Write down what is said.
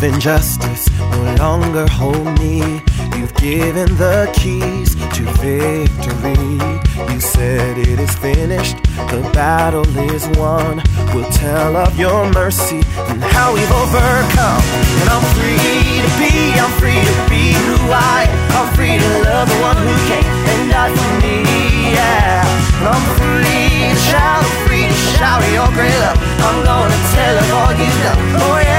Love and justice no longer hold me. You've given the keys to victory. You said it is finished, the battle is won. We'll tell of your mercy and how we've overcome. And I'm free to be who I am. I'm free to love the one who came and died for me, yeah. And I'm free to shout your great love. I'm gonna tell of all you've done, oh yeah.